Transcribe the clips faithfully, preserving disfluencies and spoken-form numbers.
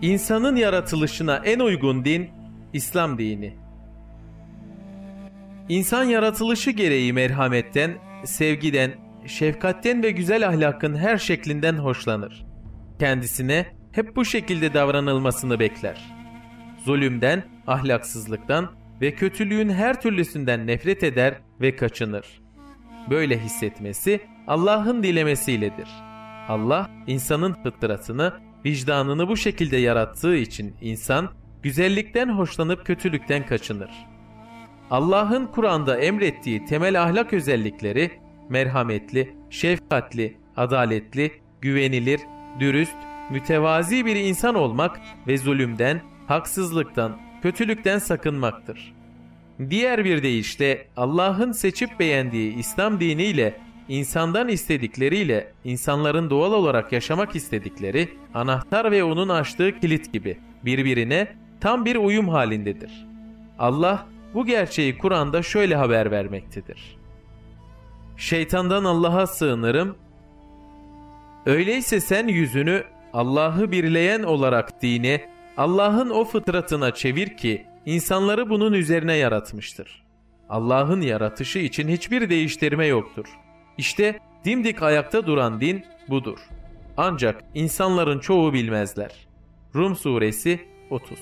İnsanın yaratılışına en uygun din, İslam dini. İnsan yaratılışı gereği merhametten, sevgiden, şefkatten ve güzel ahlakın her şeklinden hoşlanır. Kendisine hep bu şekilde davranılmasını bekler. Zulümden, ahlaksızlıktan ve kötülüğün her türlüsünden nefret eder ve kaçınır. Böyle hissetmesi Allah'ın dilemesiyledir. Allah, insanın fıtratını, vicdanını bu şekilde yarattığı için insan, güzellikten hoşlanıp kötülükten kaçınır. Allah'ın Kur'an'da emrettiği temel ahlak özellikleri, merhametli, şefkatli, adaletli, güvenilir, dürüst, mütevazi bir insan olmak ve zulümden, haksızlıktan, kötülükten sakınmaktır. Diğer bir deyişle Allah'ın seçip beğendiği İslam diniyle, insandan istedikleriyle insanların doğal olarak yaşamak istedikleri anahtar ve onun açtığı kilit gibi birbirine tam bir uyum halindedir. Allah bu gerçeği Kur'an'da şöyle haber vermektedir. Şeytandan Allah'a sığınırım. Öyleyse sen yüzünü Allah'ı birleyen olarak dine, Allah'ın o fıtratına çevir ki insanları bunun üzerine yaratmıştır. Allah'ın yaratışı için hiçbir değiştirme yoktur. İşte dimdik ayakta duran din budur. Ancak insanların çoğu bilmezler. Rum suresi otuz.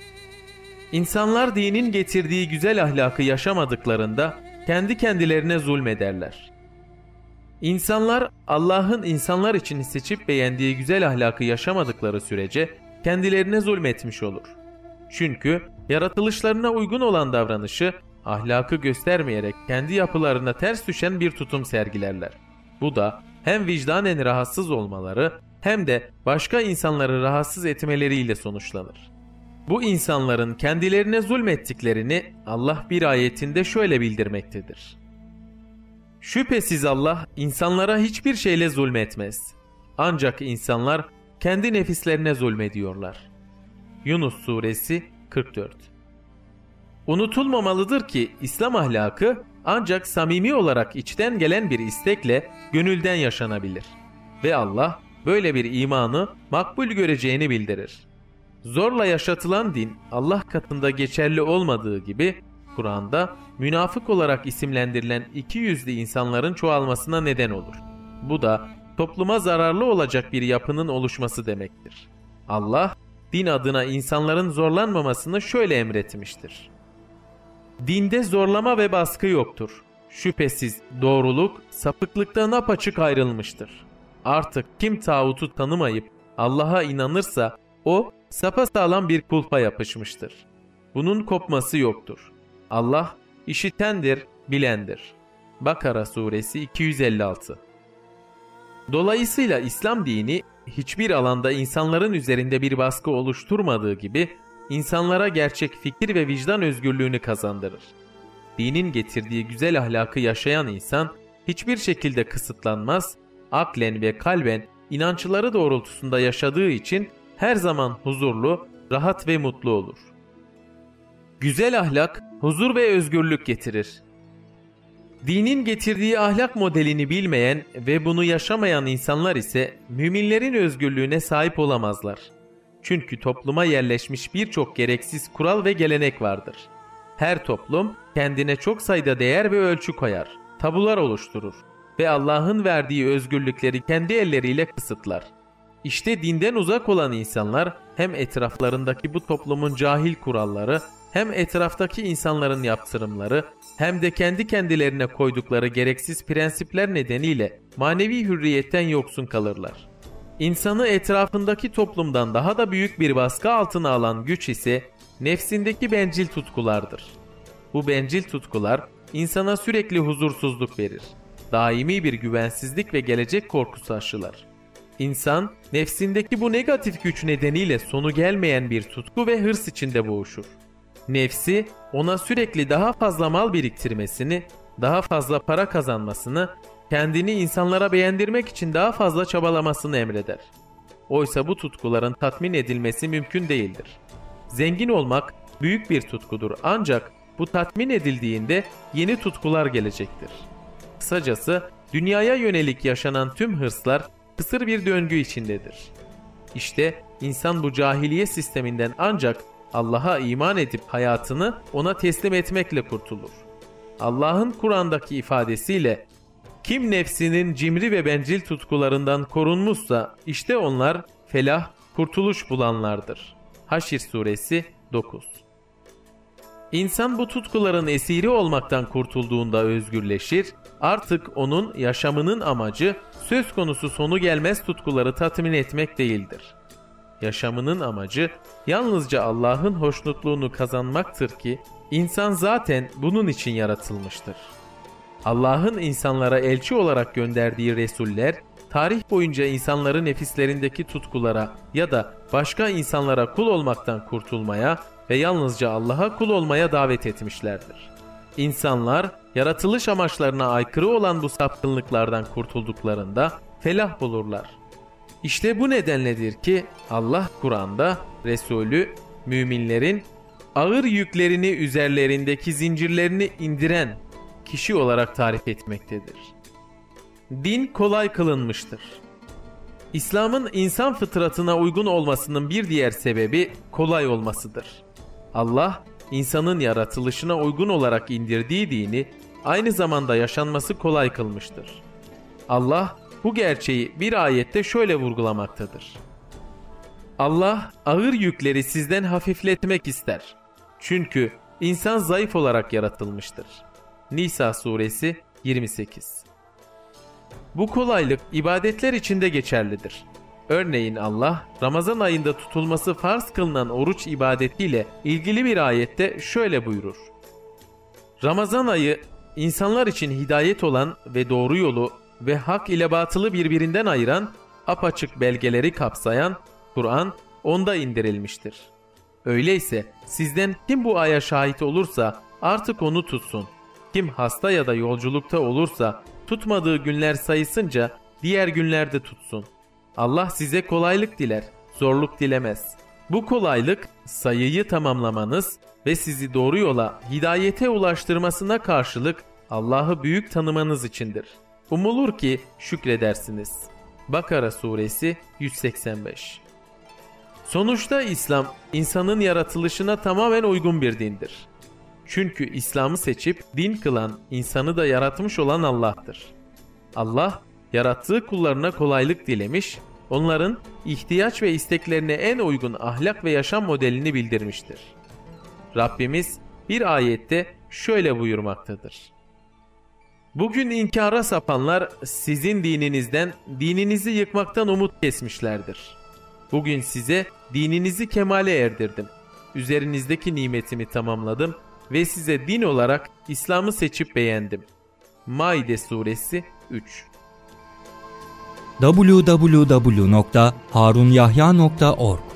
İnsanlar dinin getirdiği güzel ahlakı yaşamadıklarında kendi kendilerine zulmederler. İnsanlar Allah'ın insanlar için seçip beğendiği güzel ahlakı yaşamadıkları sürece kendilerine zulmetmiş olur. Çünkü yaratılışlarına uygun olan davranışı, ahlakı göstermeyerek kendi yapılarına ters düşen bir tutum sergilerler. Bu da hem vicdanen rahatsız olmaları hem de başka insanları rahatsız etmeleriyle sonuçlanır. Bu insanların kendilerine zulmettiklerini Allah bir ayetinde şöyle bildirmektedir. Şüphesiz Allah insanlara hiçbir şeyle zulmetmez. Ancak insanlar kendi nefislerine zulmediyorlar. Yunus suresi kırk dört. Unutulmamalıdır ki İslam ahlakı ancak samimi olarak içten gelen bir istekle gönülden yaşanabilir. Ve Allah böyle bir imanı makbul göreceğini bildirir. Zorla yaşatılan din Allah katında geçerli olmadığı gibi Kur'an'da münafık olarak isimlendirilen iki yüzlü insanların çoğalmasına neden olur. Bu da topluma zararlı olacak bir yapının oluşması demektir. Allah din adına insanların zorlanmamasını şöyle emretmiştir. Dinde zorlama ve baskı yoktur. Şüphesiz doğruluk sapıklıktan apaçık ayrılmıştır. Artık kim tağutu tanımayıp Allah'a inanırsa o sapasağlam bir kulpa yapışmıştır. Bunun kopması yoktur. Allah işitendir, bilendir. Bakara suresi iki yüz elli altı. Dolayısıyla İslam dini hiçbir alanda insanların üzerinde bir baskı oluşturmadığı gibi insanlara gerçek fikir ve vicdan özgürlüğünü kazandırır. Dinin getirdiği güzel ahlakı yaşayan insan hiçbir şekilde kısıtlanmaz, aklen ve kalben inançları doğrultusunda yaşadığı için her zaman huzurlu, rahat ve mutlu olur. Güzel ahlak huzur ve özgürlük getirir. Dinin getirdiği ahlak modelini bilmeyen ve bunu yaşamayan insanlar ise müminlerin özgürlüğüne sahip olamazlar. Çünkü topluma yerleşmiş birçok gereksiz kural ve gelenek vardır. Her toplum kendine çok sayıda değer ve ölçü koyar, tabular oluşturur ve Allah'ın verdiği özgürlükleri kendi elleriyle kısıtlar. İşte dinden uzak olan insanlar hem etraflarındaki bu toplumun cahil kuralları, hem etraftaki insanların yaptırımları, hem de kendi kendilerine koydukları gereksiz prensipler nedeniyle manevi hürriyetten yoksun kalırlar. İnsanı etrafındaki toplumdan daha da büyük bir baskı altına alan güç ise nefsindeki bencil tutkulardır. Bu bencil tutkular insana sürekli huzursuzluk verir. Daimi bir güvensizlik ve gelecek korkusu aşılar. İnsan nefsindeki bu negatif güç nedeniyle sonu gelmeyen bir tutku ve hırs içinde boğuşur. Nefsi ona sürekli daha fazla mal biriktirmesini, daha fazla para kazanmasını, kendini insanlara beğendirmek için daha fazla çabalamasını emreder. Oysa bu tutkuların tatmin edilmesi mümkün değildir. Zengin olmak büyük bir tutkudur ancak bu tatmin edildiğinde yeni tutkular gelecektir. Kısacası dünyaya yönelik yaşanan tüm hırslar kısır bir döngü içindedir. İşte insan bu cahiliye sisteminden ancak Allah'a iman edip hayatını ona teslim etmekle kurtulur. Allah'ın Kur'an'daki ifadesiyle kim nefsinin cimri ve bencil tutkularından korunmuşsa işte onlar felah, kurtuluş bulanlardır. Haşr suresi dokuz. İnsan bu tutkuların esiri olmaktan kurtulduğunda özgürleşir, artık onun yaşamının amacı söz konusu sonu gelmez tutkuları tatmin etmek değildir. Yaşamının amacı yalnızca Allah'ın hoşnutluğunu kazanmaktır ki insan zaten bunun için yaratılmıştır. Allah'ın insanlara elçi olarak gönderdiği Resuller, tarih boyunca insanları nefislerindeki tutkulara ya da başka insanlara kul olmaktan kurtulmaya ve yalnızca Allah'a kul olmaya davet etmişlerdir. İnsanlar, yaratılış amaçlarına aykırı olan bu sapkınlıklardan kurtulduklarında felah bulurlar. İşte bu nedenledir ki Allah Kur'an'da Resulü, müminlerin ağır yüklerini üzerlerindeki zincirlerini indiren kişi olarak tarif etmektedir. Din kolay kılınmıştır. İslam'ın insan fıtratına uygun olmasının bir diğer sebebi kolay olmasıdır. Allah, insanın yaratılışına uygun olarak indirdiği dini aynı zamanda yaşanması kolay kılmıştır. Allah bu gerçeği bir ayette şöyle vurgulamaktadır. Allah ağır yükleri sizden hafifletmek ister. Çünkü insan zayıf olarak yaratılmıştır. Nisa suresi yirmi sekiz. Bu kolaylık ibadetler içinde geçerlidir. Örneğin Allah, Ramazan ayında tutulması farz kılınan oruç ibadetiyle ilgili bir ayette şöyle buyurur. Ramazan ayı, insanlar için hidayet olan ve doğru yolu ve hak ile batılı birbirinden ayıran, apaçık belgeleri kapsayan Kur'an onda indirilmiştir. Öyleyse sizden kim bu aya şahit olursa artık onu tutsun. Kim hasta ya da yolculukta olursa tutmadığı günler sayısınca diğer günlerde tutsun. Allah size kolaylık diler, zorluk dilemez. Bu kolaylık sayıyı tamamlamanız ve sizi doğru yola, hidayete ulaştırmasına karşılık Allah'ı büyük tanımanız içindir. Umulur ki şükredersiniz. Bakara suresi yüz seksen beş. Sonuçta İslam, insanın yaratılışına tamamen uygun bir dindir. Çünkü İslam'ı seçip din kılan, insanı da yaratmış olan Allah'tır. Allah, yarattığı kullarına kolaylık dilemiş, onların ihtiyaç ve isteklerine en uygun ahlak ve yaşam modelini bildirmiştir. Rabbimiz bir ayette şöyle buyurmaktadır. Bugün inkara sapanlar sizin dininizden, dininizi yıkmaktan umut kesmişlerdir. Bugün size dininizi kemale erdirdim. Üzerinizdeki nimetimi tamamladım ve size din olarak İslam'ı seçip beğendim. Maide suresi üç. double-u double-u double-u nokta harun yahya nokta org